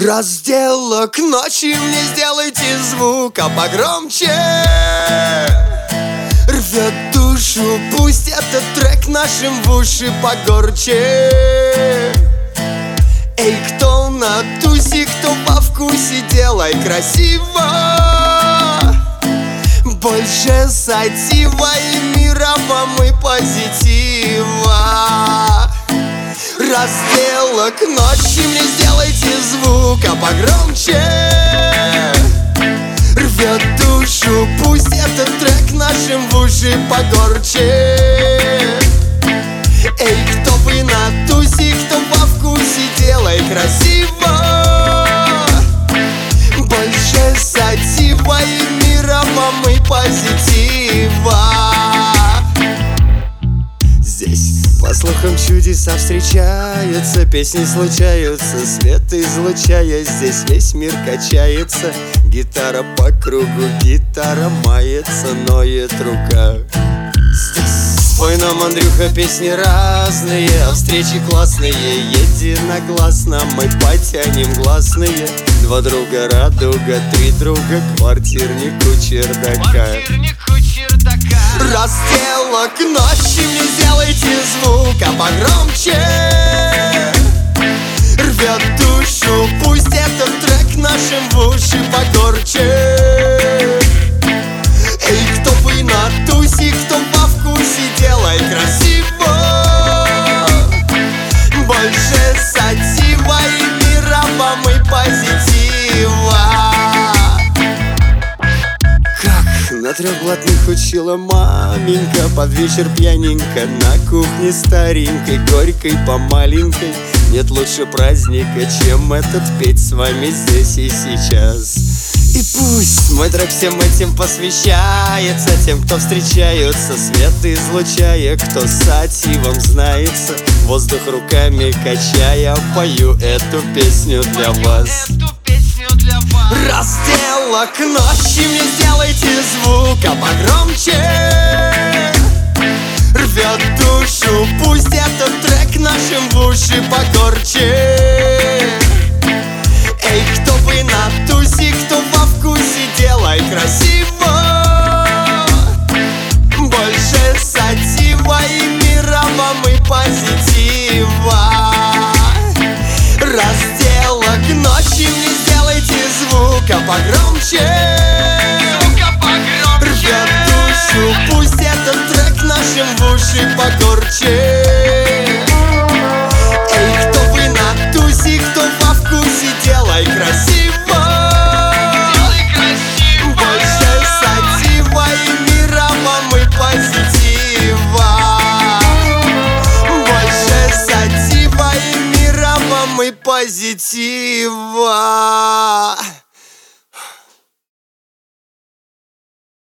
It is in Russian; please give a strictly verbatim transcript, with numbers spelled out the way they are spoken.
Разделок ночи мне сделайте звука погромче. Рвет душу, пусть этот трек нашим в уши погорче. Эй, кто на тусе, кто во вкусе, делай красиво. Больше сатива и мирового мы позитива. Разделок ночи мне сделайте звука погромче. Рвет душу, пусть этот трек нашим в уши погорче. Эй, кто вы на тусе, кто во вкусе, делай красиво. Больше сатива и мирового мы позитива. Здесь по слухам чудеса встречаются, песни случаются, свет излучая. Здесь весь мир качается, гитара по кругу, гитара мается, ноет рука. Здесь спой нам, Андрюха, песни разные, а встречи классные, единогласно мы потянем гласные. Два друга радуга, три друга квартирнику чердака. Разделок ночи мне сделайте звука погромче. Рвет душу, пусть этот трек нашим в уши погорче. Эй, кто вы на тусе, кто во вкусе, делай красиво. Больше сатива и мирового мы позитива. На трех блатных учила маменька, под вечер пьяненько на кухне старенькой, горькой по маленькой. Нет лучше праздника, чем этот петь с вами здесь и сейчас. И пусть мой трек всем этим посвящается, тем, кто встречаются, свет излучая, кто сативом знается, воздух руками качая, пою эту песню для вас. Разделок ночи мне сделайте звука погромче. Рвет душу, пусть этот трек нашим в уши погорче. Эй, кто вы на тусе, кто во вкусе, делай красиво. Больше сатива и мирового мы позитива. Разделок ночи мне сделайте звука погромче. Рвет душу, пусть этот трек нашим в уши погорче. Эй, кто вы на тусе, кто во вкусе, делай красиво. Больше сатива и мирового мы позитива. Больше сатива и мирового мы позитива.